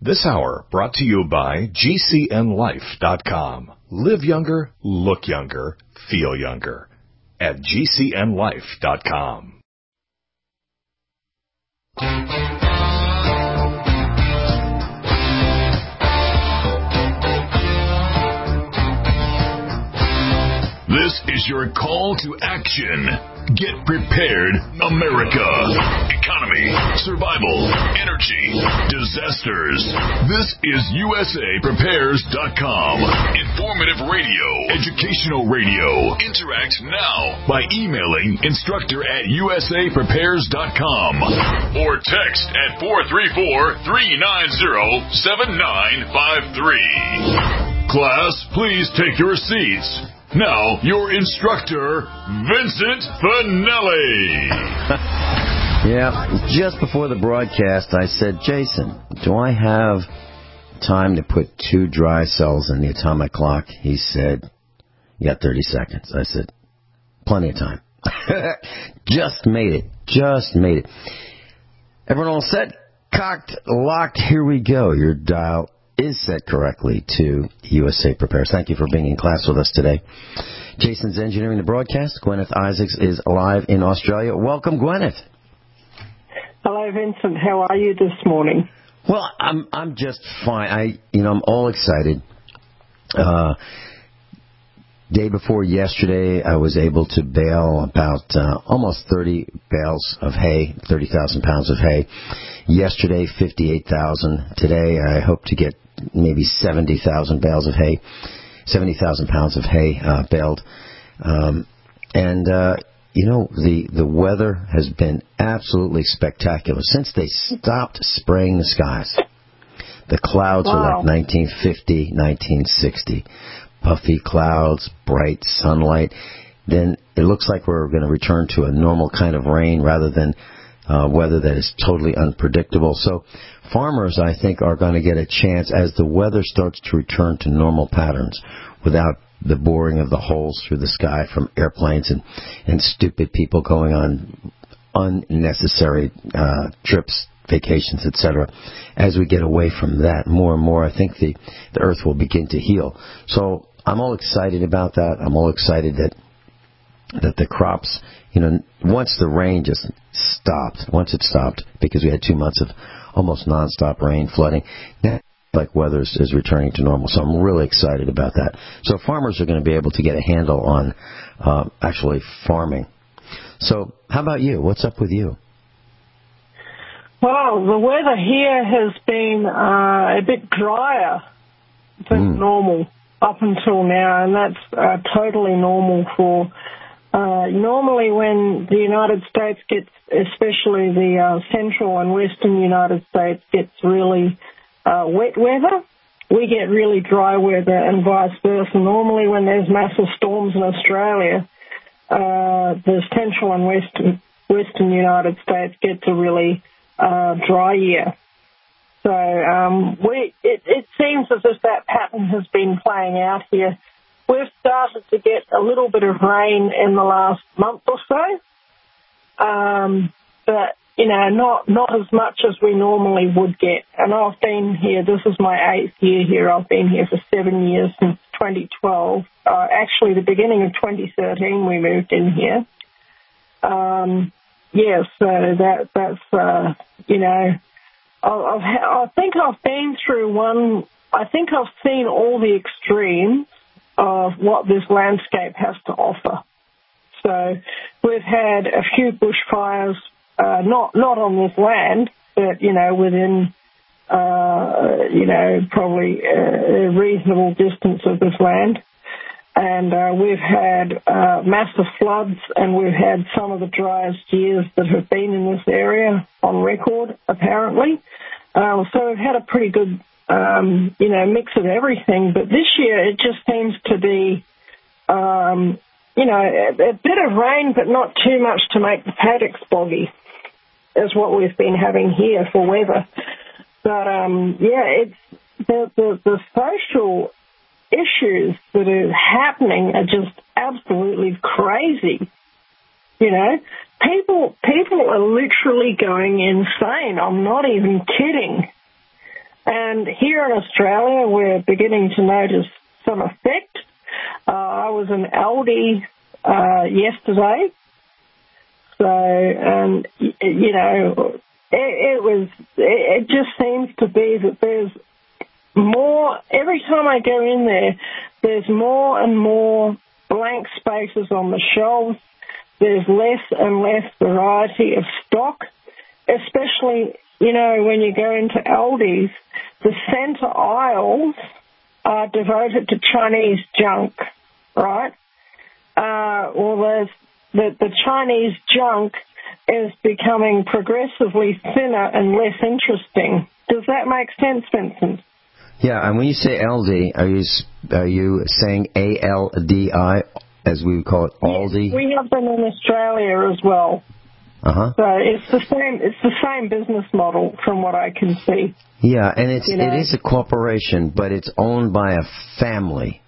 This hour brought to you by GCNLife.com. Live younger, look younger, feel younger at GCNLife.com. This is your call to action. Get prepared, America. Economy, survival, energy, disasters. This is USAPrepares.com. Informative radio, educational radio. Interact now by emailing instructor@USAPrepares.com or text at 434-390-7953. Class, please take your seats. Now, your instructor, Vincent Finelli. Yeah, just before the broadcast, I said, Jason, do I have time to put 2 dry cells in the atomic clock? He said, you got 30 seconds. I said, plenty of time. Just made it. Everyone all set? Cocked, locked, here we go. Your dial is set correctly to USA Prepares. Thank you for being in class with us today. Jason's engineering the broadcast. Gwyneth Isaacs is live in Australia. Welcome, Gwyneth. Hello, Vincent. How are you this morning? Well, I'm just fine. I'm all excited. Day before yesterday, I was able to bale about almost 30 bales of hay, 30,000 pounds of hay. Yesterday, 58,000. Today, I hope to get maybe 70,000 bales of hay, 70,000 pounds of hay baled. The weather has been absolutely spectacular since they stopped spraying the skies. The clouds are like 1950, 1960. Puffy clouds, bright sunlight. Then it looks like we're going to return to a normal kind of rain rather than weather that is totally unpredictable. So farmers, I think, are going to get a chance as the weather starts to return to normal patterns without the boring of the holes through the sky from airplanes and stupid people going on unnecessary trips, vacations, etc. As we get away from that more and more, I think the earth will begin to heal. So I'm all excited about that. I'm all excited that the crops, once the rain just stopped, because we had 2 months of almost nonstop rain, flooding, now like weather is returning to normal. So I'm really excited about that. So farmers are going to be able to get a handle on actually farming. So how about you? What's up with you? Well, the weather here has been a bit drier than normal up until now, and that's totally normal for normally when the United States gets, especially the central and western United States, gets really wet weather, we get really dry weather and vice versa. Normally when there's massive storms in Australia, the central and western United States gets a really dry year. So it seems as if that pattern has been playing out here. We've started to get a little bit of rain in the last month or so, but not as much as we normally would get. And I've been here. This is my 8th year here. I've been here for 7 years since 2012. Actually, the beginning of 2013, we moved in here. So that's I think I've been through one. I think I've seen all the extremes of what this landscape has to offer. So we've had a few bushfires, not on this land, but within probably a reasonable distance of this land. And we've had massive floods, and we've had some of the driest years that have been in this area on record, apparently. So we've had a pretty good, mix of everything. But this year it just seems to be, a bit of rain, but not too much to make the paddocks boggy, is what we've been having here for weather. But, it's the social issues that are happening are just absolutely crazy. People are literally going insane. I'm not even kidding. And here in Australia, we're beginning to notice some effect. I was in Aldi yesterday. So, and, you know, it just seems to be that there's more, every time I go in there, there's more and more blank spaces on the shelves. There's less and less variety of stock, especially, you know, when you go into Aldi's, the centre aisles are devoted to Chinese junk, right? Well, the Chinese junk is becoming progressively thinner and less interesting. Does that make sense, Vincent? Yeah, and when you say Aldi, are you saying ALDI, as we would call it, Aldi? Yes, we have them in Australia as well. Uh-huh. So it's the same business model from what I can see. Yeah, and it is a corporation, but it's owned by a family.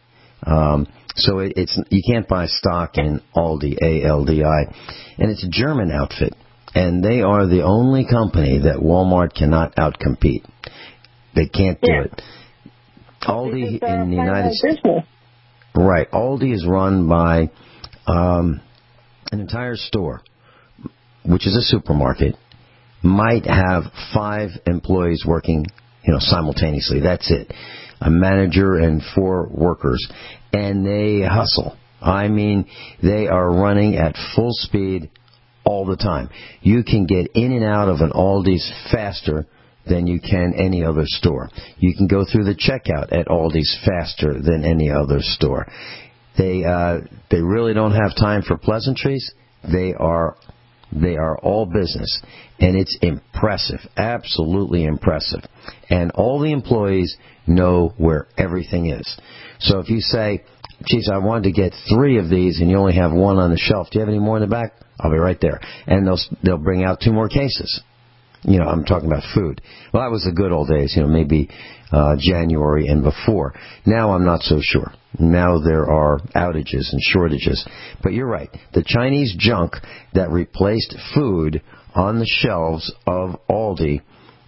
So it's you can't buy stock in Aldi, ALDI, and it's a German outfit, and they are the only company that Walmart cannot outcompete. They can't do it. Aldi in the United States, right? Aldi is run by an entire store, which is a supermarket, might have 5 employees working, you know, simultaneously. That's it. A manager and 4 workers. And they hustle. I mean, they are running at full speed all the time. You can get in and out of an Aldi's faster than you can any other store. You can go through the checkout at Aldi's faster than any other store. They really don't have time for pleasantries. They are all business, and it's impressive, absolutely impressive. And all the employees know where everything is. So if you say, geez, I wanted to get 3 of these and you only have 1 on the shelf, do you have any more in the back? I'll be right there. And they'll bring out 2 more cases. You know, I'm talking about food. Well, that was the good old days, you know, maybe January and before. Now I'm not so sure. Now there are outages and shortages. But you're right. The Chinese junk that replaced food on the shelves of Aldi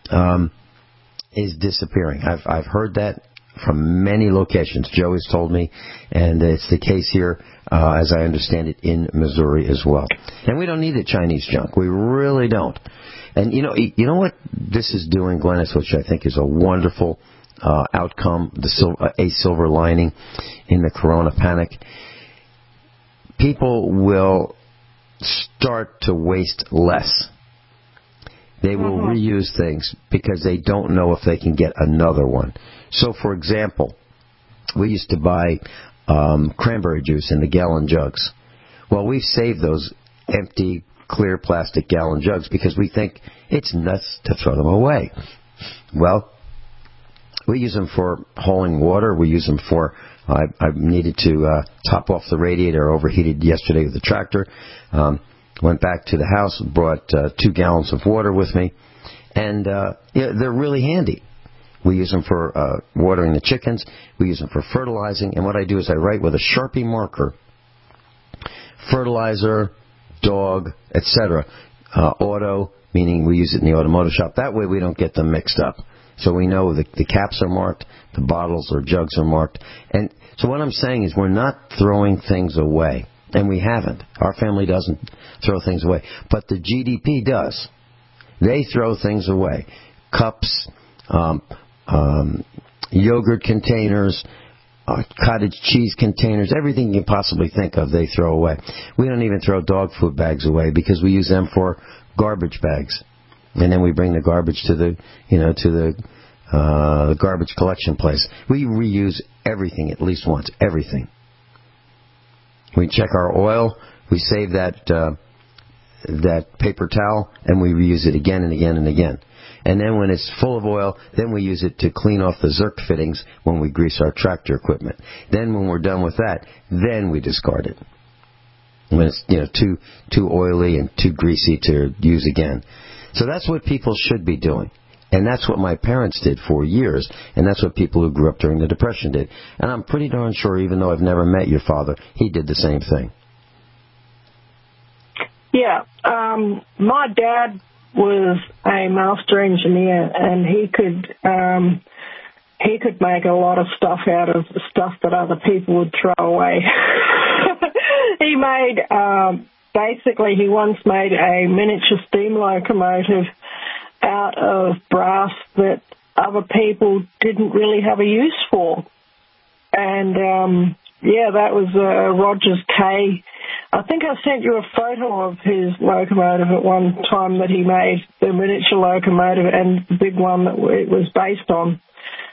is disappearing. I've heard that from many locations. Joey's told me, and it's the case here, as I understand it, in Missouri as well. And we don't need the Chinese junk. We really don't. And you know what this is doing, Glennis, which I think is a wonderful outcome, a silver lining in the corona panic. People will start to waste less. They will reuse things because they don't know if they can get another one. So, for example, we used to buy cranberry juice in the gallon jugs. Well, we've saved those empty, clear plastic gallon jugs because we think it's nuts to throw them away. Well, we use them for hauling water. We use them for, I needed to top off the radiator, overheated yesterday with the tractor. Went back to the house, brought 2 gallons of water with me, and they're really handy. We use them for watering the chickens. We use them for fertilizing. And what I do is I write with a Sharpie marker, fertilizer, dog, etc. Auto, meaning we use it in the automotive shop. That way we don't get them mixed up. So we know the caps are marked, the bottles or jugs are marked. And so what I'm saying is we're not throwing things away. And we haven't. Our family doesn't throw things away. But the GDP does. They throw things away. Cups, yogurt containers, cottage cheese containers, everything you can possibly think of, they throw away. We don't even throw dog food bags away because we use them for garbage bags. And then we bring the garbage to the garbage collection place. We reuse everything at least once, everything. We check our oil, we save that paper towel, and we reuse it again and again and again. And then when it's full of oil, then we use it to clean off the Zerk fittings when we grease our tractor equipment. Then when we're done with that, then we discard it. When it's too oily and too greasy to use again. So that's what people should be doing. And that's what my parents did for years, and that's what people who grew up during the Depression did. And I'm pretty darn sure, even though I've never met your father, he did the same thing. Yeah. My dad was a master engineer, and he could make a lot of stuff out of stuff that other people would throw away. He made, basically, he once made a miniature steam locomotive out of brass that other people didn't really have a use for. And, that was Rogers K. I think I sent you a photo of his locomotive at one time that he made, the miniature locomotive and the big one that it was based on.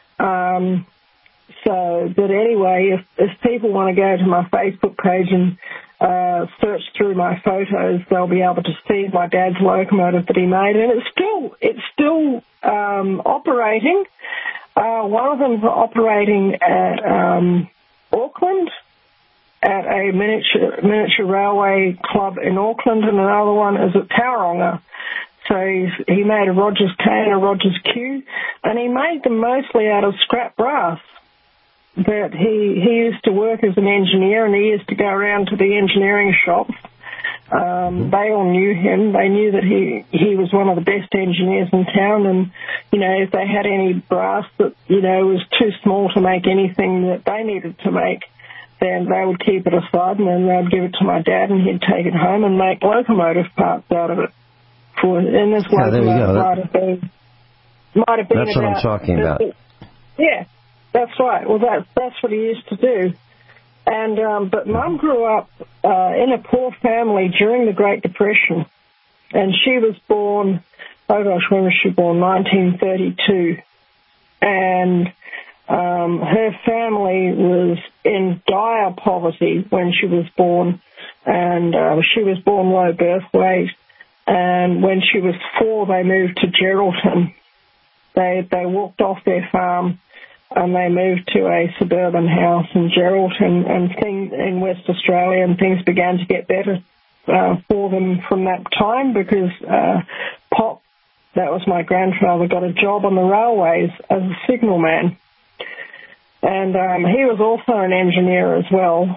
But anyway, if people want to go to my Facebook page and search through my photos, they'll be able to see my dad's locomotive that he made, and it's still operating. One of them's operating at Auckland, at a miniature railway club in Auckland, and another one is at Tauranga. So he made a Rogers K and a Rogers Q, and he made them mostly out of scrap brass. But he used to work as an engineer, and he used to go around to the engineering shops. They all knew him. They knew that he was one of the best engineers in town, and, if they had any brass that, was too small to make anything that they needed to make, then they would keep it aside, and then they'd give it to my dad, and he'd take it home and make locomotive parts out of it. And this locomotive might have been That's what I'm talking about. Yeah, that's right. Well, that's what he used to do. And but Mum grew up in a poor family during the Great Depression, and she was born, when was she born? 1932. And her family was in dire poverty when she was born, and she was born low birth weight. And when she was 4, they moved to Geraldton. They walked off their farm, and they moved to a suburban house in Geraldton and things in West Australia, and things began to get better for them from that time because Pop, that was my grandfather, got a job on the railways as a signalman. And he was also an engineer as well.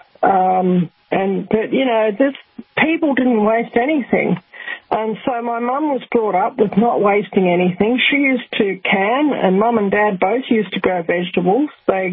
But people didn't waste anything. And so my mum was brought up with not wasting anything. She used to can, and Mum and Dad both used to grow vegetables. They,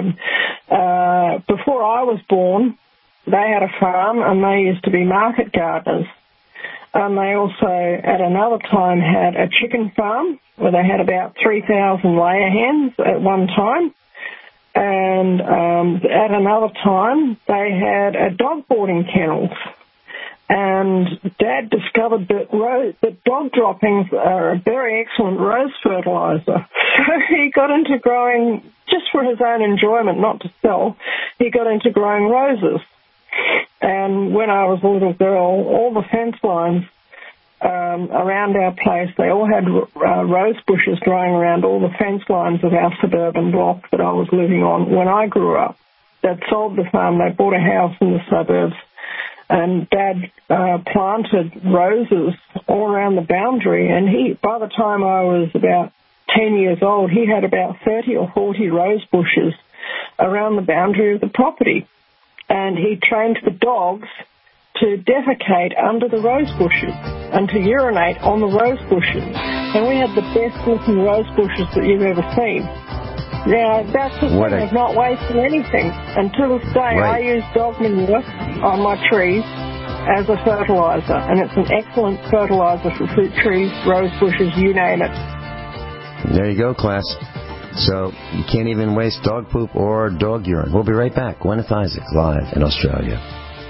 before I was born, they had a farm, and they used to be market gardeners. And they also, at another time, had a chicken farm where they had about 3,000 layer hens at one time. And at another time, they had a dog boarding kennels. And Dad discovered that dog droppings are a very excellent rose fertilizer. So he got into growing, just for his own enjoyment, not to sell, he got into growing roses. And when I was a little girl, all the fence lines around our place, they all had rose bushes growing around all the fence lines of our suburban block that I was living on when I grew up. They'd sold the farm, they bought a house in the suburbs, and Dad planted roses all around the boundary, and by the time I was about 10 years old, he had about 30 or 40 rose bushes around the boundary of the property. And he trained the dogs to defecate under the rose bushes and to urinate on the rose bushes. And we had the best-looking rose bushes that you've ever seen. Now, that's the thing of not wasting anything. And to this day, I use dog manure on my trees as a fertilizer, and it's an excellent fertilizer for fruit trees, rose bushes, you name it. There you go, class. So you can't even waste dog poop or dog urine. We'll be right back. Gwyneth Isaac, live in Australia.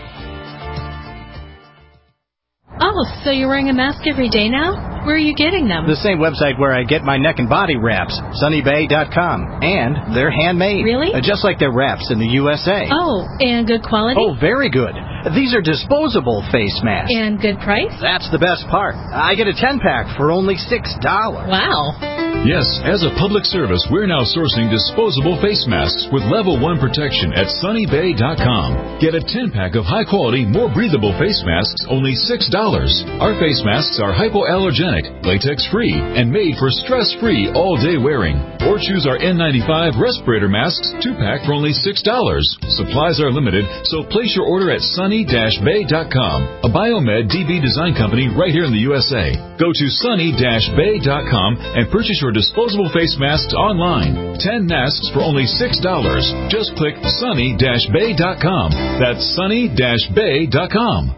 Oh, so you're wearing a mask every day now? Where are you getting them? The same website where I get my neck and body wraps, sunnybay.com. And they're handmade. Really? Just like their wraps in the USA. Oh, and good quality? Oh, very good. These are disposable face masks. And good price? That's the best part. I get a 10-pack for only $6. Wow. Yes, as a public service, we're now sourcing disposable face masks with level 1 protection at sunnybay.com. Get a 10-pack of high-quality, more breathable face masks, only $6. Our face masks are hypoallergenic, latex-free, and made for stress-free all-day wearing. Or choose our N95 respirator masks 2-pack for only $6. Supplies are limited, so place your order at sunny-bay.com, a Biomed DB design company right here in the USA. Go to sunny-bay.com and purchase your disposable face masks online. 10 masks for only $6. Just click sunny-bay.com. That's sunny-bay.com.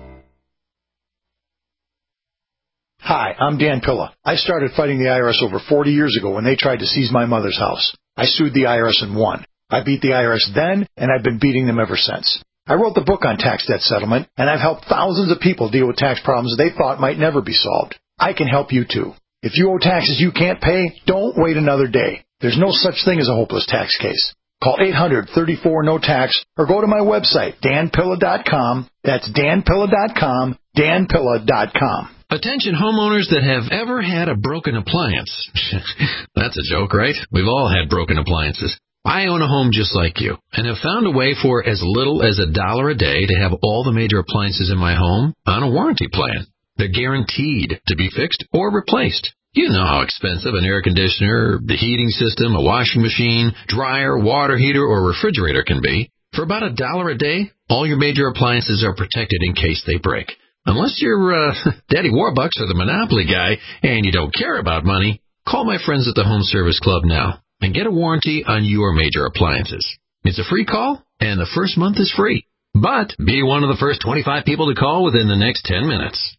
Hi, I'm Dan Pilla. I started fighting the IRS over 40 years ago when they tried to seize my mother's house. I sued the IRS and won. I beat the IRS then, and I've been beating them ever since. I wrote the book on tax debt settlement, and I've helped thousands of people deal with tax problems they thought might never be solved. I can help you too. If you owe taxes you can't pay, don't wait another day. There's no such thing as a hopeless tax case. Call 800-34-NO-TAX or go to my website, danpilla.com. That's danpilla.com, danpilla.com. Attention homeowners that have ever had a broken appliance. That's a joke, right? We've all had broken appliances. I own a home just like you and have found a way for as little as $1 a day to have all the major appliances in my home on a warranty plan. They're guaranteed to be fixed or replaced. You know how expensive an air conditioner, the heating system, a washing machine, dryer, water heater, or refrigerator can be. For about $1 a day, all your major appliances are protected in case they break. Unless you're Daddy Warbucks or the Monopoly guy and you don't care about money, call my friends at the Home Service Club now and get a warranty on your major appliances. It's a free call, and the first month is free. But be one of the first 25 people to call within the next 10 minutes.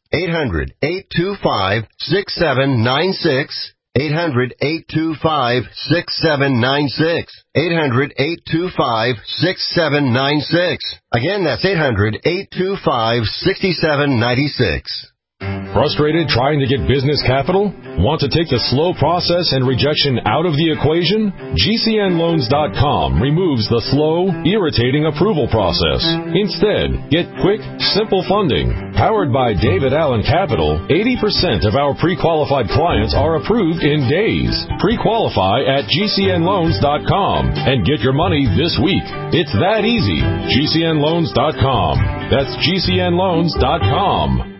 800-825-6796. 800-825-6796. 800-825-6796. Again, that's 800-825-6796. Frustrated trying to get business capital? Want to take the slow process and rejection out of the equation? GCNloans.com removes the slow, irritating approval process. Instead, get quick, simple funding. Powered by David Allen Capital, 80% of our pre-qualified clients are approved in days. Pre-qualify at GCNloans.com and get your money this week. It's that easy. GCNloans.com. That's GCNloans.com.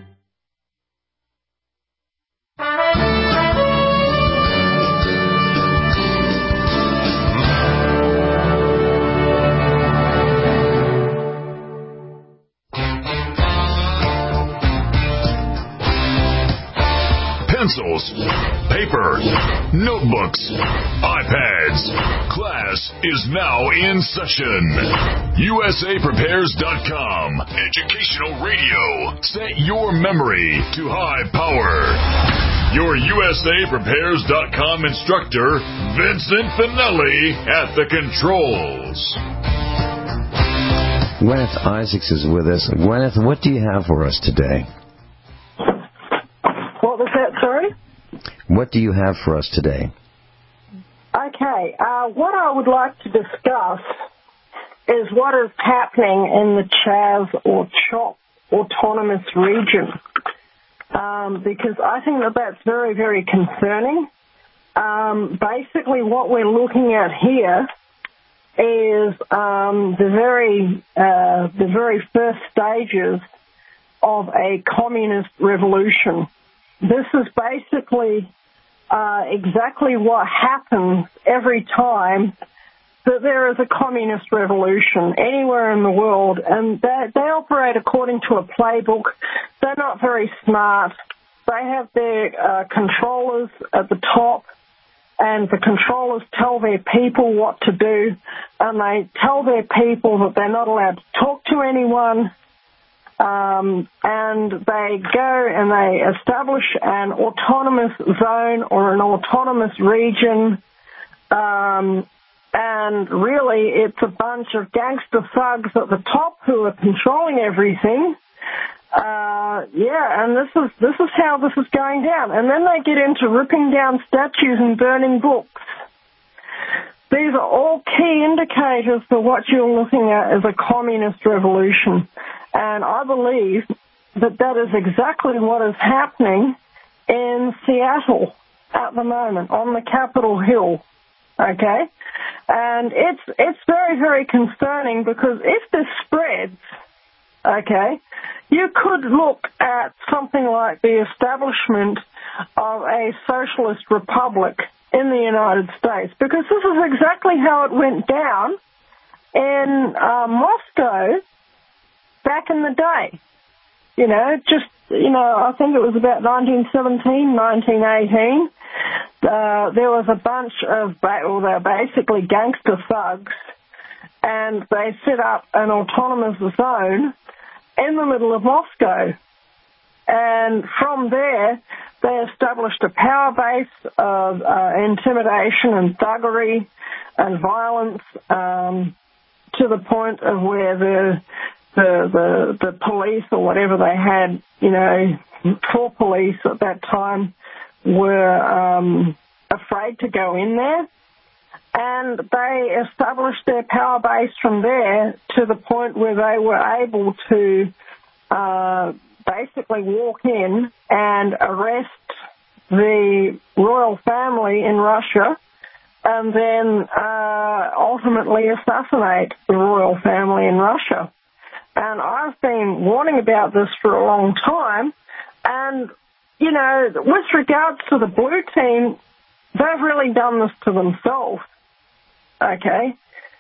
Pencils, paper, notebooks, iPads. Class is now in session. USAPrepares.com. Educational radio. Set your memory to high power. Your USAPrepares.com instructor, Vincent Finelli, at the controls. Gwyneth Isaacs is with us. Gwyneth, what do you have for us today? What was that, sorry? What do you have for us today? Okay, what I would like to discuss is what is happening in the Chaz or CHOP autonomous region, because I think that that's very, very concerning. Basically, what we're looking at here is the very first stages of a communist revolution. This is basically exactly what happens every time that there is a communist revolution anywhere in the world, and they operate according to a playbook. They're not very smart. They have their controllers at the top, and the controllers tell their people what to do, and they tell their people that they're not allowed to talk to anyone. And they go and they establish an autonomous zone or an autonomous region, and really it's a bunch of gangster thugs at the top who are controlling everything. And this is how this is going down. And then they get into ripping down statues and burning books. These are all key indicators for what you're looking at as a communist revolution. And I believe that that is exactly what is happening in Seattle. at the moment on the Capitol Hill, okay? And it's very, very concerning because if this spreads, okay, you could look at something like the establishment of a socialist republic in the United States, because this is exactly how it went down in Moscow back in the day. I think it was about 1917, 1918. There was a bunch of, they were basically gangster thugs, and they set up an autonomous zone in the middle of Moscow. And from there, they established a power base of intimidation and thuggery and violence to the point of where the police or whatever they had, four police at that time were afraid to go in there. And they established their power base from there to the point where they were able to basically walk in and arrest the royal family in Russia and then ultimately assassinate the royal family in Russia. And I've been warning about this for a long time. And, with regards to the blue team, they've really done this to themselves. Okay?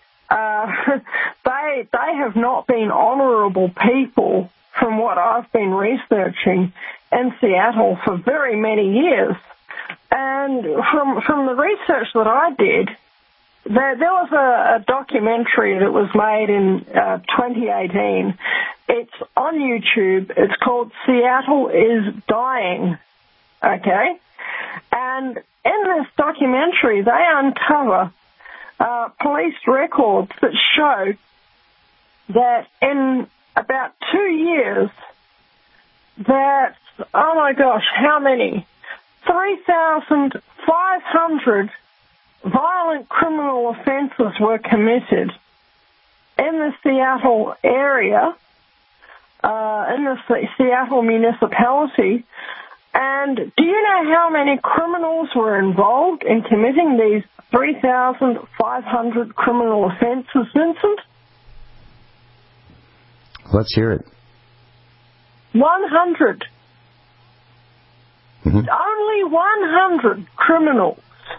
They have not been honourable people from what I've been researching in Seattle for very many years. And from the research that I did, there was a documentary that was made in 2018. It's on YouTube. It's called Seattle is Dying. Okay? And in this documentary, they uncover police records that show that in about 2 years that, oh my gosh, how many? 3,500 violent criminal offences were committed in the Seattle area, in the Seattle municipality. And do you know how many criminals were involved in committing these 3,500 criminal offences, Vincent? Let's hear it. 100. Mm-hmm. Only 100 criminals.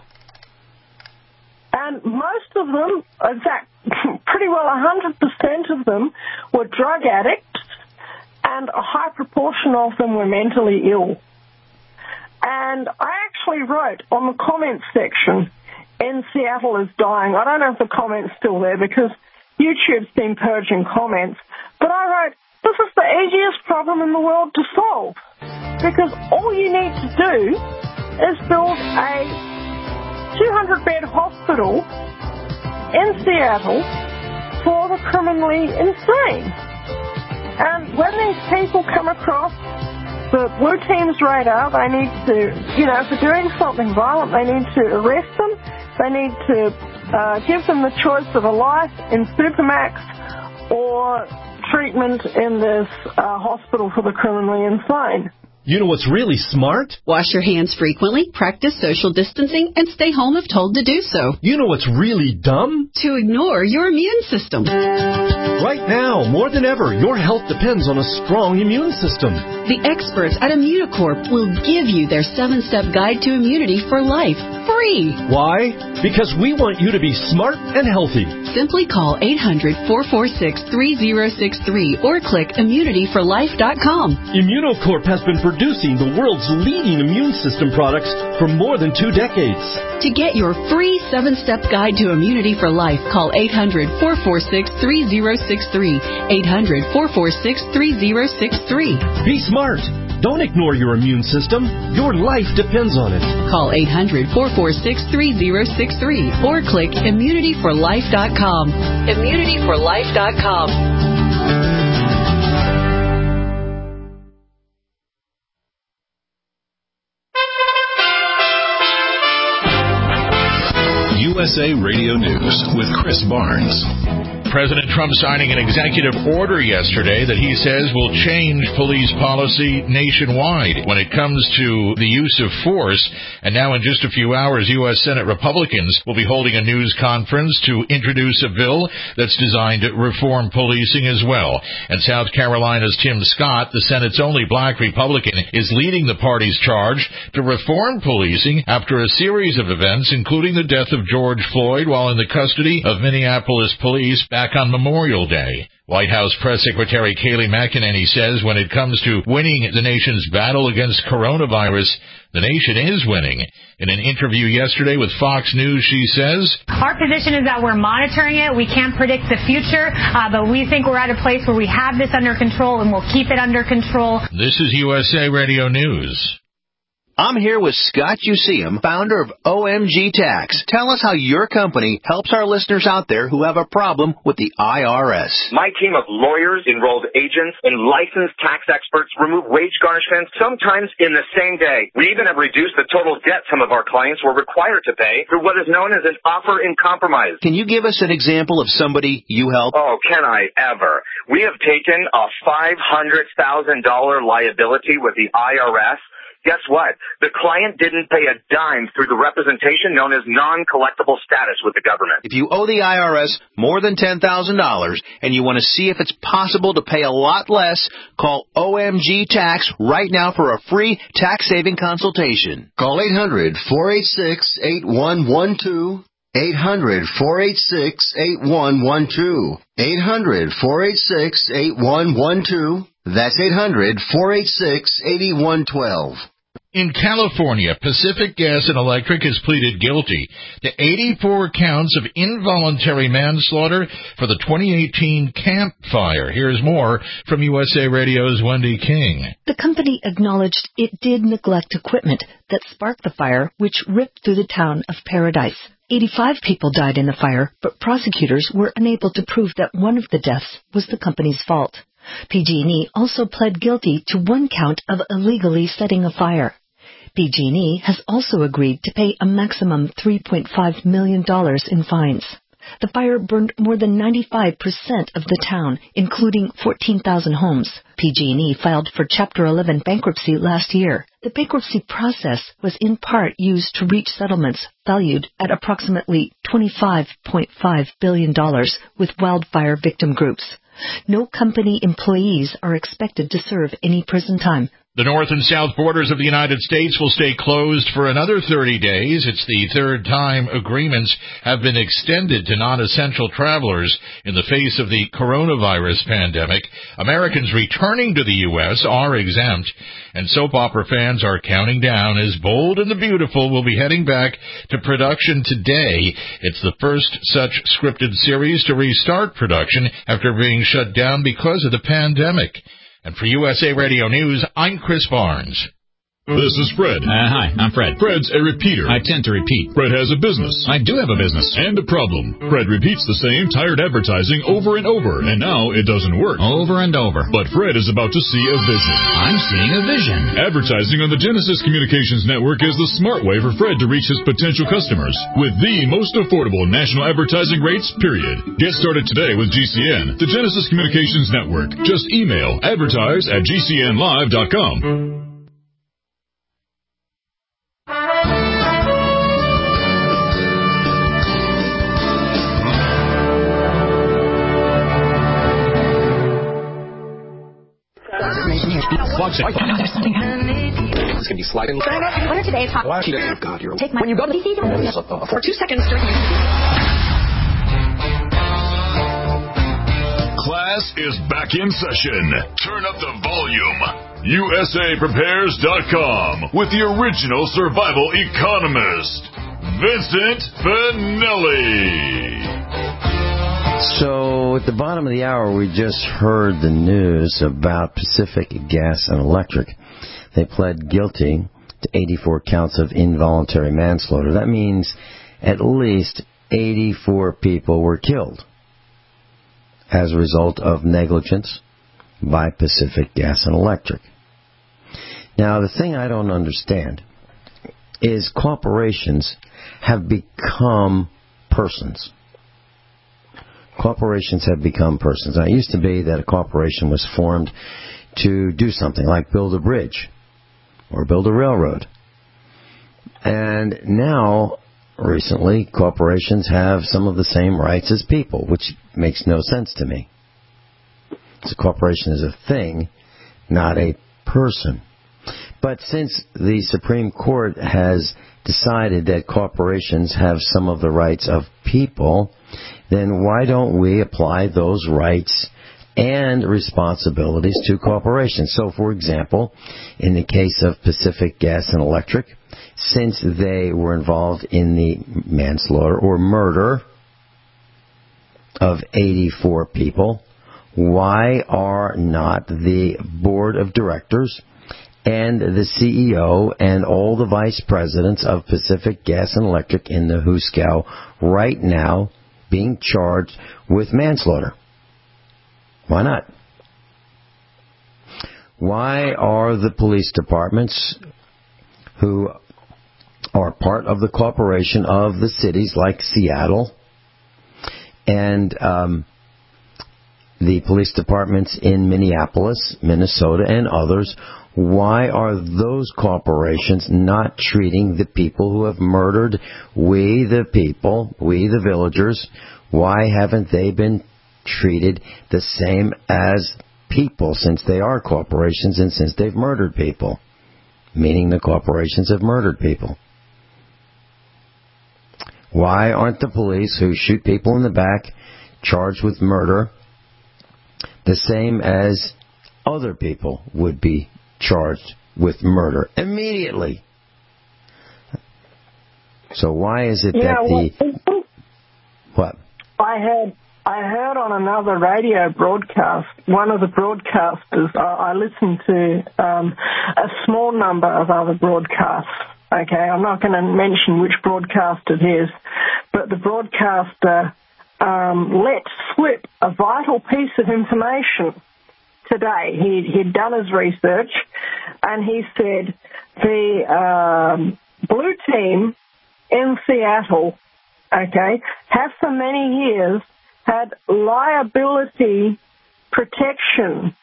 And most of them, in fact, pretty well 100% of them were drug addicts, and a high proportion of them were mentally ill. And I actually wrote on the comments section in Seattle is Dying. I don't know if the comment's still there because YouTube's been purging comments. But I wrote, this is the easiest problem in the world to solve, because all you need to do is build a 200-bed hospital in Seattle for the criminally insane. And when these people come across the blue team's radar, they need to, for doing something violent, they need to arrest them. They need to give them the choice of a life in Supermax or treatment in this hospital for the criminally insane. You know what's really smart? Wash your hands frequently, practice social distancing, and stay home if told to do so. You know what's really dumb? To ignore your immune system. Right now, more than ever, your health depends on a strong immune system. The experts at Immunocorp will give you their 7-step guide to immunity for life, free. Why? Because we want you to be smart and healthy. Simply call 800-446-3063 or click immunityforlife.com. Immunocorp has been producing the world's leading immune system products for more than 2 decades. To get your free 7-step guide to immunity for life, call 800-446-3063. 800-446-3063. Be smart. Don't ignore your immune system. Your life depends on it. Call 800-446-3063 or click immunityforlife.com. Immunityforlife.com. USA Radio News with Chris Barnes. President Trump signing an executive order yesterday that he says will change police policy nationwide when it comes to the use of force. And now in just a few hours, U.S. Senate Republicans will be holding a news conference to introduce a bill that's designed to reform policing as well. And South Carolina's Tim Scott, the Senate's only black Republican, is leading the party's charge to reform policing after a series of events, including the death of George Floyd while in the custody of Minneapolis police back on Memorial Day. White House Press Secretary Kayleigh McEnany says when it comes to winning the nation's battle against coronavirus, the nation is winning. In an interview yesterday with Fox News, she says, our position is that we're monitoring it. We can't predict the future, but we think we're at a place where we have this under control and we'll keep it under control. This is USA Radio News. I'm here with Scott Useum, founder of OMG Tax. Tell us how your company helps our listeners out there who have a problem with the IRS. My team of lawyers, enrolled agents, and licensed tax experts remove wage garnishments sometimes in the same day. We even have reduced the total debt some of our clients were required to pay through what is known as an offer in compromise. Can you give us an example of somebody you help? Oh, can I ever? We have taken a $500,000 liability with the IRS. Guess what? The client didn't pay a dime through the representation known as non-collectible status with the government. If you owe the IRS more than $10,000 and you want to see if it's possible to pay a lot less, call OMG Tax right now for a free tax-saving consultation. Call 800-486-8112. 800-486-8112. 800-486-8112. That's 800-486-8112. In California, Pacific Gas and Electric has pleaded guilty to 84 counts of involuntary manslaughter for the 2018 Camp Fire. Here's more from USA Radio's Wendy King. The company acknowledged it did neglect equipment that sparked the fire, which ripped through the town of Paradise. 85 people died in the fire, but prosecutors were unable to prove that one of the deaths was the company's fault. PG&E also pled guilty to one count of illegally setting a fire. PG&E has also agreed to pay a maximum $3.5 million in fines. The fire burned more than 95% of the town, including 14,000 homes. PG&E filed for Chapter 11 bankruptcy last year. The bankruptcy process was in part used to reach settlements valued at approximately $25.5 billion with wildfire victim groups. No company employees are expected to serve any prison time. The north and south borders of the United States will stay closed for another 30 days. It's the third time agreements have been extended to non-essential travelers in the face of the coronavirus pandemic. Americans returning to the U.S. are exempt, and soap opera fans are counting down as Bold and the Beautiful will be heading back to production today. It's the first such scripted series to restart production after being shut down because of the pandemic. And for USA Radio News, I'm Chris Barnes. This is Fred. Hi, I'm Fred. Fred's a repeater. I tend to repeat. Fred has a business. I do have a business. And a problem. Fred repeats the same tired advertising over and over, and now it doesn't work. Over and over. But Fred is about to see a vision. I'm seeing a vision. Advertising on the Genesis Communications Network is the smart way for Fred to reach his potential customers with the most affordable national advertising rates, period. Get started today with GCN, the Genesis Communications Network. Just email advertise@gcnlive.com. It's going to be sliding. What are today's hot? Oh, God, you're... Take my... When you go to the for 2 seconds during... Class is back in session. Turn up the volume. USAPrepares.com with the original survival economist, Vincent Finelli. So, at the bottom of the hour, we just heard the news about Pacific Gas and Electric. They pled guilty to 84 counts of involuntary manslaughter. That means at least 84 people were killed as a result of negligence by Pacific Gas and Electric. Now, the thing I don't understand is corporations have become persons. corporations have become persons. Now, it used to be that a corporation was formed to do something like build a bridge or build a railroad. And now, recently, corporations have some of the same rights as people, which makes no sense to me. So a corporation is a thing, not a person. But since the Supreme Court has decided that corporations have some of the rights of people, then why don't we apply those rights and responsibilities to corporations? So, for example, in the case of Pacific Gas and Electric, since they were involved in the manslaughter or murder of 84 people, why are not the board of directors and the CEO and all the vice presidents of Pacific Gas and Electric in the Huskow right now being charged with manslaughter? Why not? Why are the police departments, who are part of the corporation of the cities like Seattle and the police departments in Minneapolis, Minnesota, and others, why are those corporations not treating the people who have murdered we the people, we the villagers? Why haven't they been treated the same as people, since they are corporations and since they've murdered people? Meaning the corporations have murdered people. Why aren't the police who shoot people in the back charged with murder the same as other people would be charged with murder immediately? So why is it that what? I heard on another radio broadcast, one of the broadcasters, I listened to a small number of other broadcasts. Okay, I'm not going to mention which broadcast it is, but the broadcaster let slip a vital piece of information today. He'd done his research, and he said the blue team in Seattle, okay, have for many years had liability protection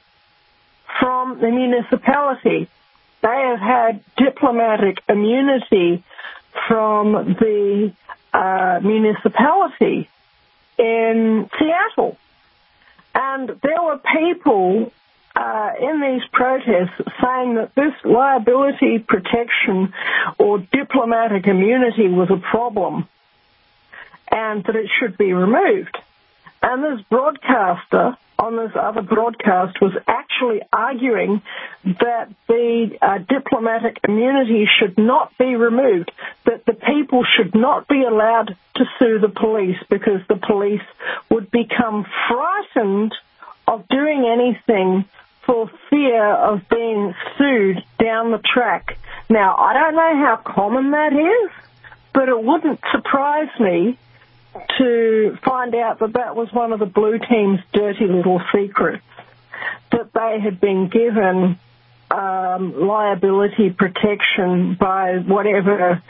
from the municipality. They have had diplomatic immunity from the municipality in Seattle. And there were people in these protests saying that this liability protection or diplomatic immunity was a problem and that it should be removed. And this broadcaster on this other broadcast was actually arguing that the diplomatic immunity should not be removed, that the people should not be allowed to sue the police because the police would become frightened of doing anything for fear of being sued down the track. Now, I don't know how common that is, but it wouldn't surprise me to find out that that was one of the blue team's dirty little secrets, that they had been given liability protection by whatever,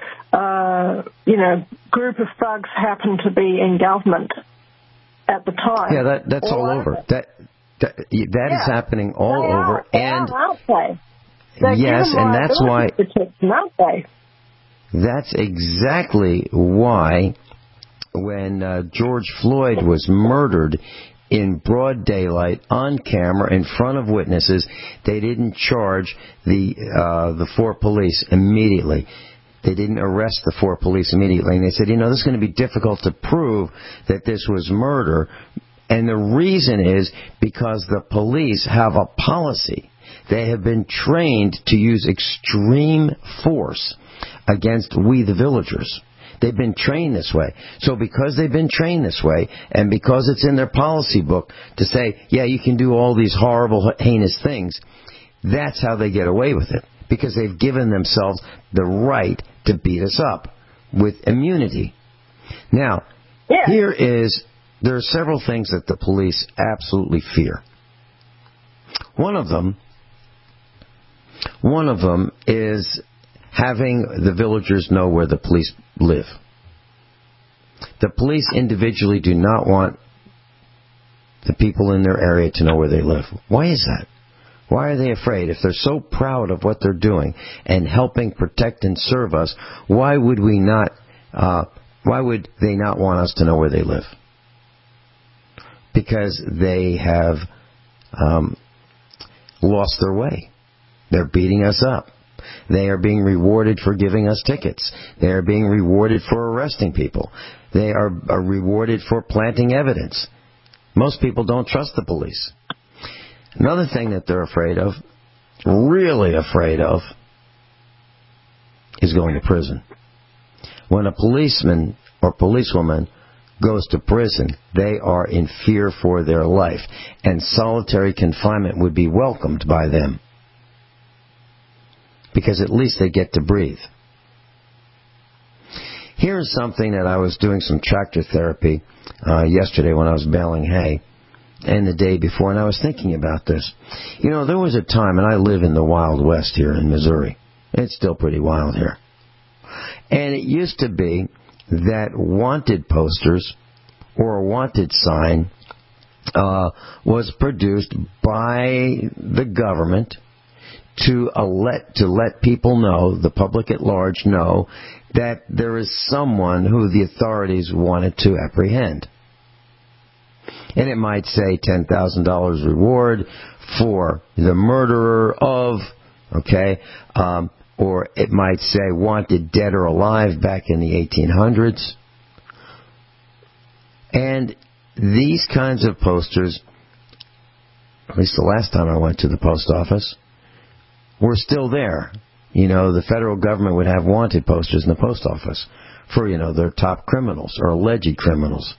group of thugs happened to be in government at the time. Yeah, that's all over. That is happening all over. And aren't they? Yes, and that's why. Protection, aren't they? That's exactly why when George Floyd was murdered in broad daylight, on camera, in front of witnesses, they didn't charge the 4 police immediately. They didn't arrest the 4 police immediately. And they said, this is going to be difficult to prove that this was murder. And the reason is because the police have a policy. They have been trained to use extreme force against we the villagers. They've been trained this way. So because they've been trained this way, and because it's in their policy book to say, yeah, you can do all these horrible, heinous things, that's how they get away with it. Because they've given themselves the right to beat us up with immunity. Now, there are several things that the police absolutely fear. One of them is having the villagers know where the police live. The police individually do not want the people in their area to know where they live. Why is that? Why are they afraid? If they're so proud of what they're doing and helping protect and serve us, why would they not want us to know where they live? Because they have lost their way. They're beating us up. They are being rewarded for giving us tickets. They are being rewarded for arresting people. They are rewarded for planting evidence. Most people don't trust the police. Another thing that they're afraid of, really afraid of, is going to prison. When a policeman or policewoman goes to prison, they are in fear for their life, and solitary confinement would be welcomed by them, because at least they get to breathe. Here's something that I was doing some tractor therapy yesterday when I was baling hay, and the day before, and I was thinking about this. You know, there was a time, and I live in the Wild West here in Missouri. It's still pretty wild here. And it used to be that wanted posters or a wanted sign was produced by the government to let people know, the public at large know, that there is someone who the authorities wanted to apprehend. And it might say $10,000 reward for the murderer of, or it might say wanted dead or alive back in the 1800s. And these kinds of posters, at least the last time I went to the post office, were still there. You know, the federal government would have wanted posters in the post office for, their top criminals or alleged criminals.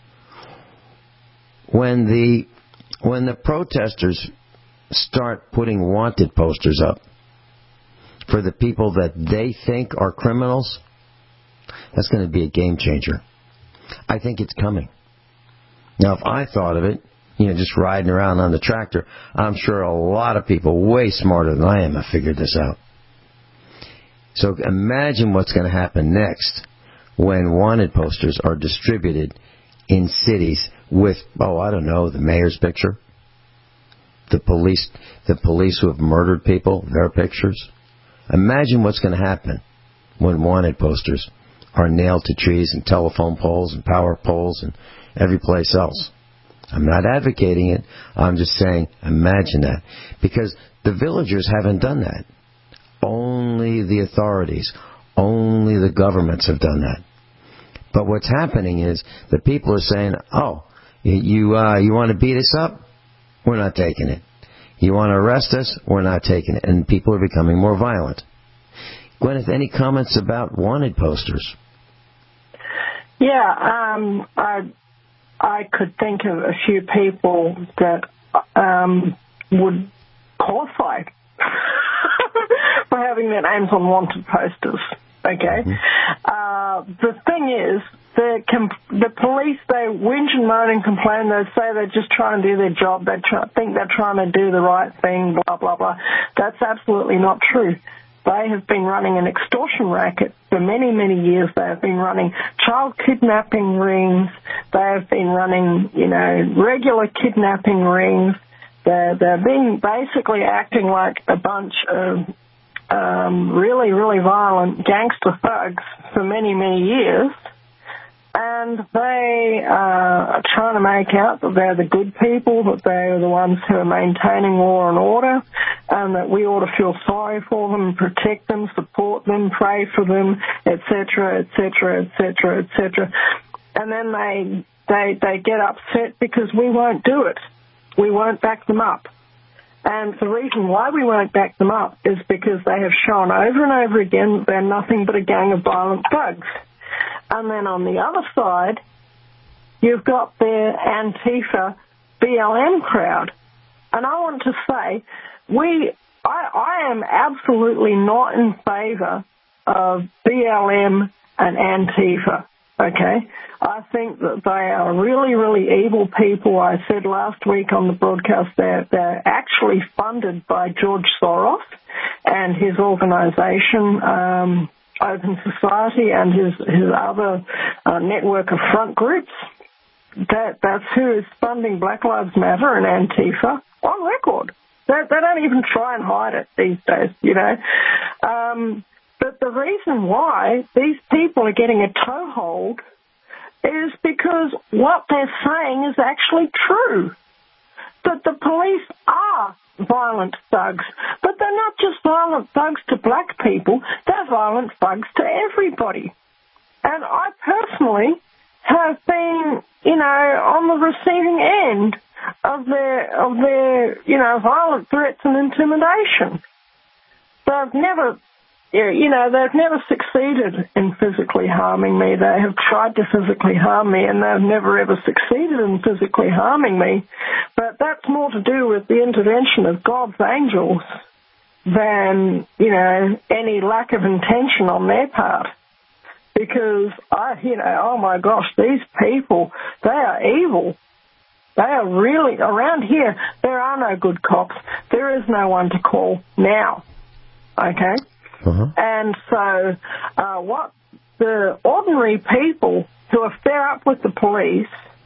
When the protesters start putting wanted posters up for the people that they think are criminals, that's going to be a game changer. I think it's coming. Now, if I thought of it, just riding around on the tractor, I'm sure a lot of people way smarter than I am have figured this out. So imagine what's going to happen next when wanted posters are distributed in cities with, the mayor's picture, the police who have murdered people, their pictures. Imagine what's going to happen when wanted posters are nailed to trees and telephone poles and power poles and every place else. I'm not advocating it. I'm just saying, imagine that. Because the villagers haven't done that. Only the authorities, only the governments have done that. But what's happening is the people are saying, you want to beat us up? We're not taking it. You want to arrest us? We're not taking it. And people are becoming more violent. Gwyneth, any comments about wanted posters? Yeah, I could think of a few people that would qualify for having their names on wanted posters. Okay? Mm-hmm. The thing is, the police, they whinge and moan and complain. They say they're just trying to do their job. They think they're trying to do the right thing, blah, blah, blah. That's absolutely not true. They have been running an extortion racket for many, many years. They have been running child kidnapping rings. They have been running, regular kidnapping rings. They're being basically acting like a bunch of really, really violent gangster thugs for many, many years. And they are trying to make out that they're the good people, that they are the ones who are maintaining law and order, and that we ought to feel sorry for them, protect them, support them, pray for them, etc., etc., etc., etc. And then they get upset because we won't do it. We won't back them up. And the reason why we won't back them up is because they have shown over and over again that they're nothing but a gang of violent thugs. And then on the other side, you've got their Antifa BLM crowd. And I want to say, I am absolutely not in favor of BLM and Antifa, okay? I think that they are really, really evil people. I said last week on the broadcast they're actually funded by George Soros and his organization, Open Society, and his other network of front groups. that's who is funding Black Lives Matter and Antifa on record. They don't even try and hide it these days, you know. But the reason why these people are getting a toehold is because what they're saying is actually true. That the police are violent thugs. But they're not just violent thugs to black people, they're violent thugs to everybody. And I personally have been, you know, on the receiving end of their, you know, violent threats and intimidation. They've never succeeded in physically harming me. They have tried to physically harm me, and they've never ever succeeded in physically harming me. But that's more to do with the intervention of God's angels than, you know, any lack of intention on their part. Because, oh my gosh, these people, they are evil. They are really, around here, there are no good cops. There is no one to call now. Okay? Uh-huh. And so what the ordinary people who are fed up with the police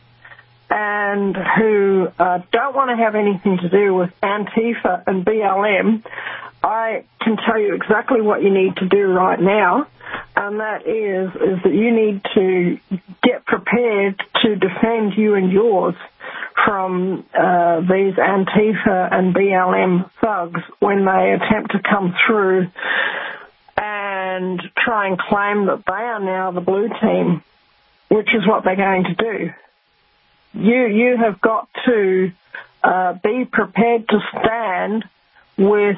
and who don't want to have anything to do with Antifa and BLM, I can tell you exactly what you need to do right now, and that is that you need to get prepared to defend you and yours from these Antifa and BLM thugs when they attempt to come through and try and claim that they are now the blue team, which is what they're going to do. You have got to be prepared to stand with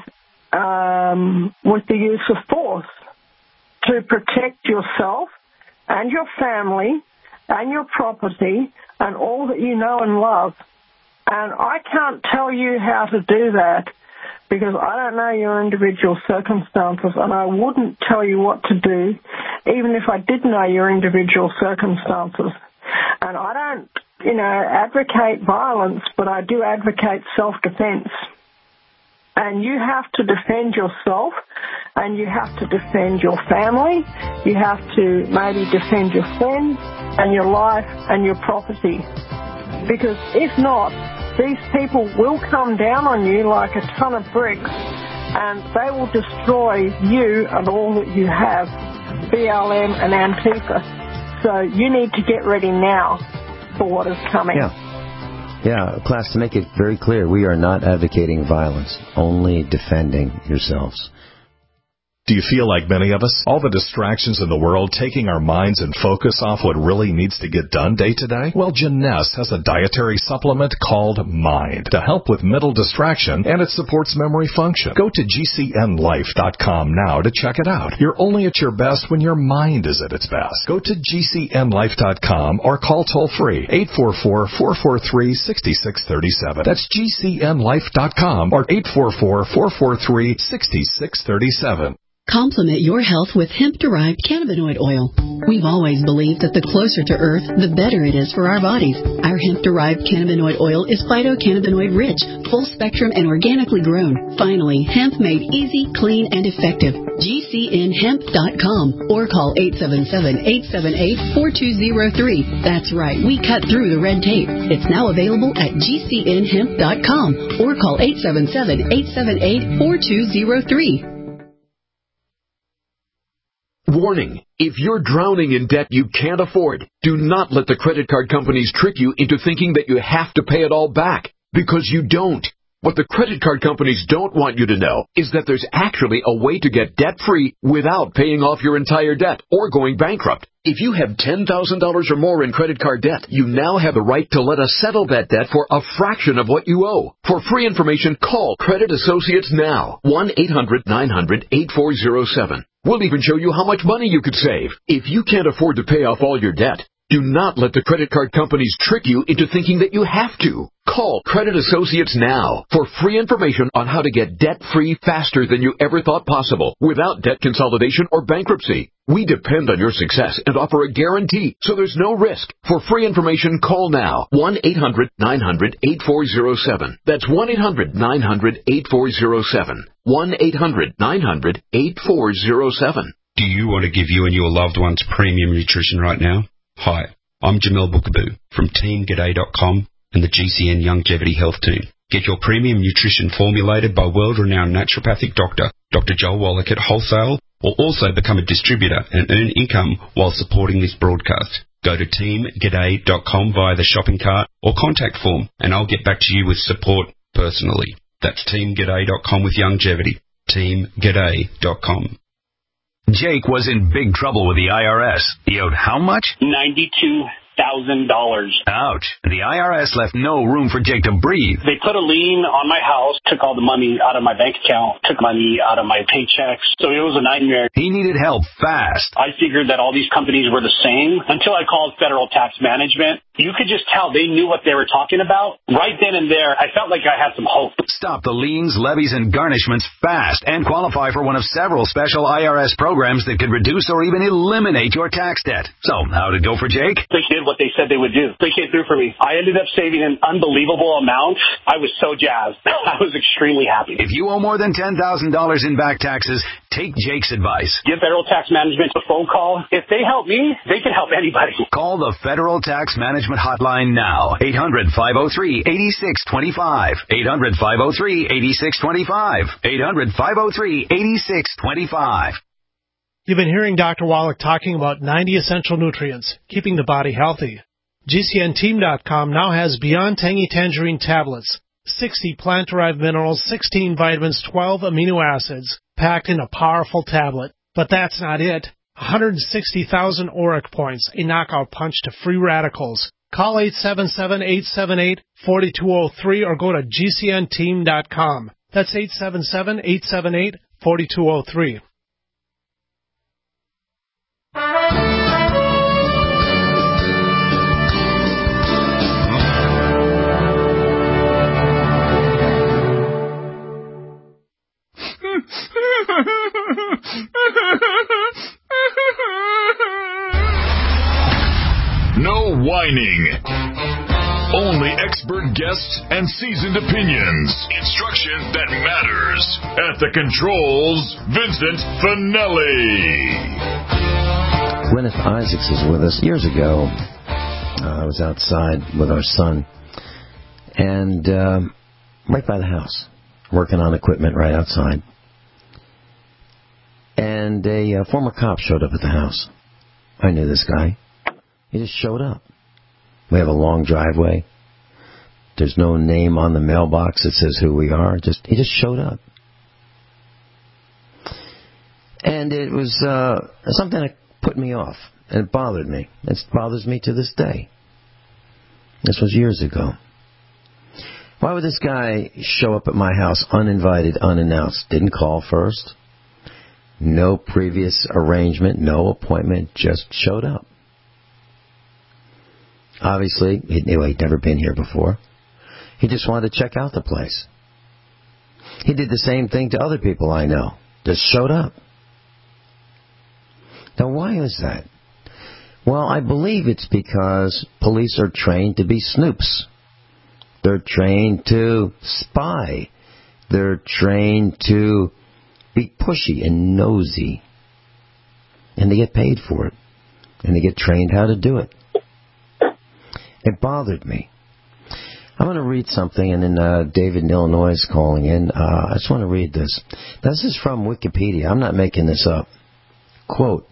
the use of force to protect yourself and your family and your property and all that you know and love. And I can't tell you how to do that because I don't know your individual circumstances, and I wouldn't tell you what to do even if I did know your individual circumstances. And I don't, advocate violence, but I do advocate self-defense. And you have to defend yourself, and you have to defend your family. You have to maybe defend your friends and your life and your property. Because if not, these people will come down on you like a ton of bricks, and they will destroy you and all that you have, BLM and Antifa. So you need to get ready now for what is coming. Yeah, class, to make it very clear, we are not advocating violence, only defending yourselves. Do you feel like many of us? All the distractions in the world taking our minds and focus off what really needs to get done day to day? Well, Jeunesse has a dietary supplement called Mind to help with mental distraction, and it supports memory function. Go to GCNLife.com now to check it out. You're only at your best when your mind is at its best. Go to GCNLife.com or call toll-free 844-443-6637. That's GCNLife.com or 844-443-6637. Complement your health with hemp-derived cannabinoid oil. We've always believed that the closer to Earth, the better it is for our bodies. Our hemp-derived cannabinoid oil is phytocannabinoid-rich, full-spectrum, and organically grown. Finally, hemp made easy, clean, and effective. GCNHemp.com or call 877-878-4203. That's right, we cut through the red tape. It's now available at GCNHemp.com or call 877-878-4203. Warning, if you're drowning in debt you can't afford, do not let the credit card companies trick you into thinking that you have to pay it all back, because you don't. What the credit card companies don't want you to know is that there's actually a way to get debt-free without paying off your entire debt or going bankrupt. If you have $10,000 or more in credit card debt, you now have the right to let us settle that debt for a fraction of what you owe. For free information, call Credit Associates now, 1-800-900-8407. We'll even show you how much money you could save. If you can't afford to pay off all your debt, do not let the credit card companies trick you into thinking that you have to. Call Credit Associates now for free information on how to get debt-free faster than you ever thought possible without debt consolidation or bankruptcy. We depend on your success and offer a guarantee, so there's no risk. For free information, call now, 1-800-900-8407. That's 1-800-900-8407. 1-800-900-8407. Do you want to give you and your loved ones premium nutrition right now? Hi, I'm Jamel Bookaboo from TeamG'day.com and the GCN Longevity Health Team. Get your premium nutrition formulated by world-renowned naturopathic doctor, Dr. Joel Wallach at Wholesale, or also become a distributor and earn income while supporting this broadcast. Go to TeamG'day.com via the shopping cart or contact form, and I'll get back to you with support personally. That's TeamG'day.com with longevity. TeamG'day.com. Jake was in big trouble with the IRS. He owed how much? $92,000. Ouch. The IRS left no room for Jake to breathe. They put a lien on my house, took all the money out of my bank account, took money out of my paychecks. So it was a nightmare. He needed help fast. I figured that all these companies were the same until I called Federal Tax Management. You could just tell they knew what they were talking about. Right then and there, I felt like I had some hope. Stop the liens, levies, and garnishments fast and qualify for one of several special IRS programs that could reduce or even eliminate your tax debt. So, how'd it go for Jake? They did what they said they would do. They came through for me. I ended up saving an unbelievable amount. I was so jazzed. I was extremely happy. If you owe more than $10,000 in back taxes, take Jake's advice. Give Federal Tax Management a phone call. If they help me, they can help anybody. Call the Federal Tax Management hotline now. 800-503-8625. 800-503-8625. 800-503-8625. You've been hearing Dr. Wallach talking about 90 essential nutrients, keeping the body healthy. GCNteam.com now has Beyond Tangy Tangerine tablets, 60 plant-derived minerals, 16 vitamins, 12 amino acids, packed in a powerful tablet. But that's not it. 160,000 ORAC points, a knockout punch to free radicals. Call 877-878-4203 or go to GCNteam.com. That's 877-878-4203. No whining. Only expert guests and seasoned opinions. Instruction that matters. At the controls, Vincent Finelli. Gwyneth Isaacs is with us. Years ago, I was outside with our son, and right by the house, working on equipment right outside. And a former cop showed up at the house. I knew this guy. He just showed up. We have a long driveway. There's no name on the mailbox that says who we are. He just showed up. And it was something that put me off. And it bothered me. It bothers me to this day. This was years ago. Why would this guy show up at my house uninvited, unannounced? Didn't call first. No previous arrangement, no appointment, just showed up. Obviously, he knew he'd never been here before. He just wanted to check out the place. He did the same thing to other people I know. Just showed up. Now, why is that? Well, I believe it's because police are trained to be snoops. They're trained to spy. They're trained to be pushy and nosy. And they get paid for it. And they get trained how to do it. It bothered me. I'm going to read something, and then David in Illinois is calling in. I just want to read this. This is from Wikipedia. I'm not making this up. Quote,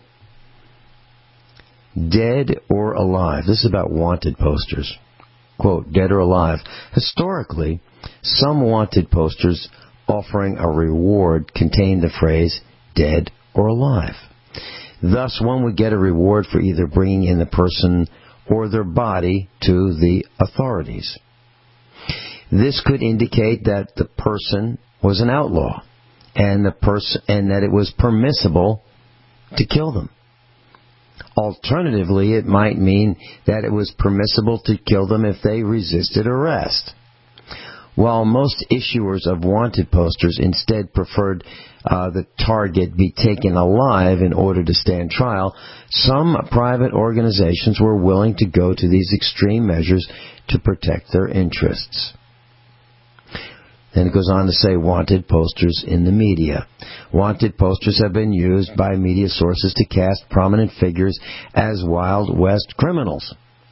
dead or alive. This is about wanted posters. Quote, dead or alive. Historically, some wanted posters offering a reward contained the phrase dead or alive. Thus, one would get a reward for either bringing in the person or their body to the authorities. This could indicate that the person was an outlaw and that it was permissible to kill them. Alternatively, it might mean that it was permissible to kill them if they resisted arrest. While most issuers of wanted posters instead preferred the target be taken alive in order to stand trial, some private organizations were willing to go to these extreme measures to protect their interests. Then it goes on to say wanted posters in the media. Wanted posters have been used by media sources to cast prominent figures as Wild West criminals.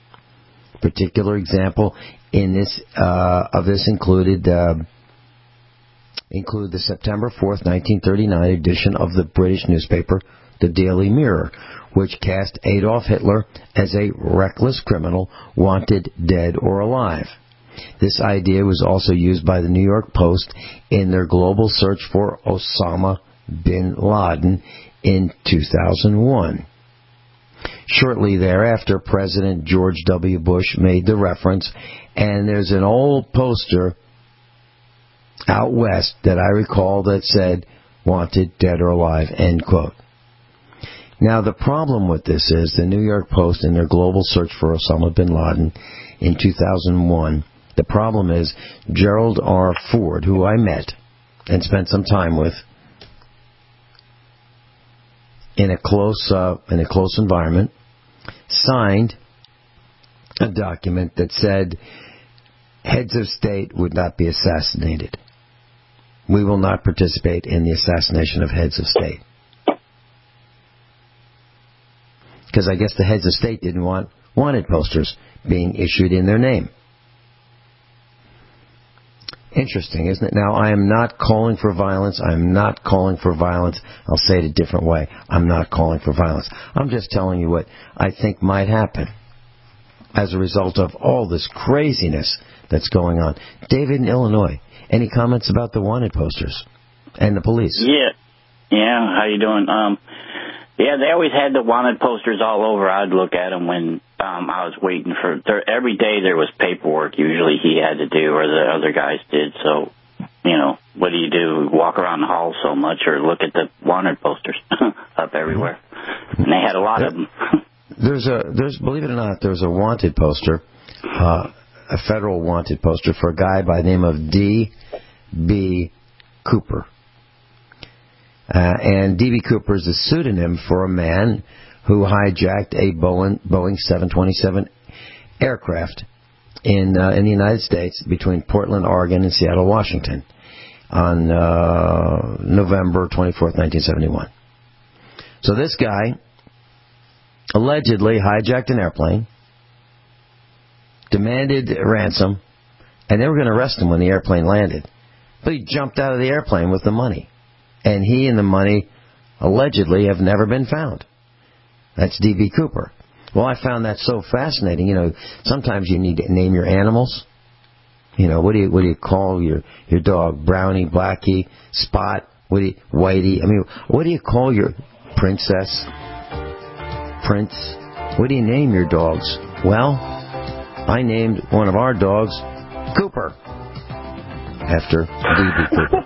Particular example in this of this include the September 4th, 1939 edition of the British newspaper, the Daily Mirror, which cast Adolf Hitler as a reckless criminal wanted dead or alive. This idea was also used by the New York Post in their global search for Osama bin Laden in 2001. Shortly thereafter, President George W. Bush made the reference, and there's an old poster out west that I recall that said, "Wanted, dead or alive," end quote. Now, the problem with this is the New York Post in their global search for Osama bin Laden in 2001, the problem is Gerald R. Ford, who I met and spent some time with in a close environment, signed a document that said heads of state would not be assassinated. We will not participate in the assassination of heads of state. Because I guess the heads of state didn't want wanted posters being issued in their name. Interesting, isn't it? Now, I am not calling for violence. I'm not calling for violence. I'll say it a different way. I'm not calling for violence. I'm just telling you what I think might happen as a result of all this craziness that's going on. David in Illinois, any comments about the wanted posters and the police? Yeah, how you doing? Yeah, they always had the wanted posters all over. I'd look at them when I was waiting for... Every day there was paperwork usually he had to do, or the other guys did. So, what do you do? Walk around the hall so much or look at the wanted posters up everywhere. And they had a lot of them. There's, believe it or not, there's a wanted poster, a federal wanted poster for a guy by the name of D.B. Cooper. And D.B. Cooper is a pseudonym for a man who hijacked a Boeing 727 aircraft in the United States between Portland, Oregon, and Seattle, Washington on November 24th, 1971. So this guy allegedly hijacked an airplane, demanded ransom, and they were going to arrest him when the airplane landed. But he jumped out of the airplane with the money. And he and the money allegedly have never been found. That's D.B. Cooper. Well, I found that so fascinating. Sometimes you need to name your animals. What do you call your dog? Brownie, Blackie, Spot, Whitey? What do you call your princess? Prince? What do you name your dogs? Well, I named one of our dogs Cooper, after D.B. Cooper.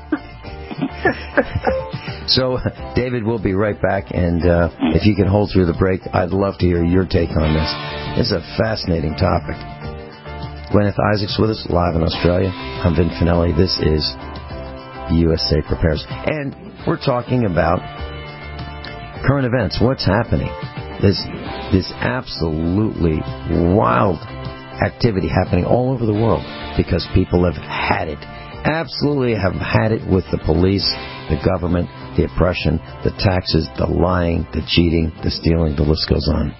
So, David, we'll be right back, and if you can hold through the break, I'd love to hear your take on this. It's a fascinating topic. Gwyneth Isaacs with us, live in Australia. I'm Vin Finelli. This is USA Prepares. And we're talking about current events, what's happening. This absolutely wild activity happening all over the world because people have had it. Absolutely have had it with the police, the government, the oppression, the taxes, the lying, the cheating, the stealing, the list goes on.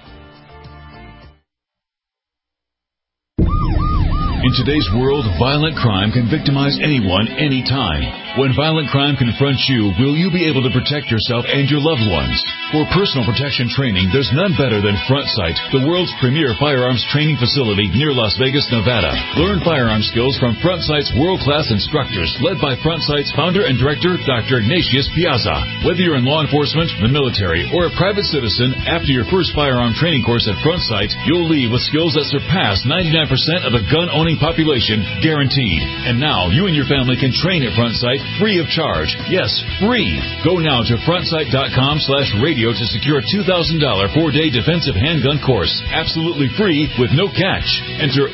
In today's world, violent crime can victimize anyone, anytime. When violent crime confronts you, will you be able to protect yourself and your loved ones? For personal protection training, there's none better than Front Sight, the world's premier firearms training facility near Las Vegas, Nevada. Learn firearm skills from Front Sight's world-class instructors, led by Front Sight's founder and director, Dr. Ignatius Piazza. Whether you're in law enforcement, the military, or a private citizen, after your first firearm training course at Front Sight, you'll leave with skills that surpass 99% of the gun-owning population, guaranteed. And now, you and your family can train at Front Sight free of charge. Yes, free. Go now to frontsight.com/radio to secure a $2,000 4-day defensive handgun course. Absolutely free with no catch. Enter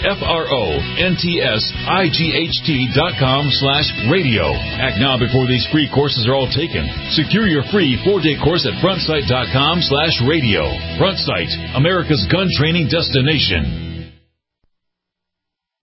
FRONTSIGHT.com/radio. Act now before these free courses are all taken. Secure your free 4-day course at frontsight.com/radio. Front Sight, America's gun training destination.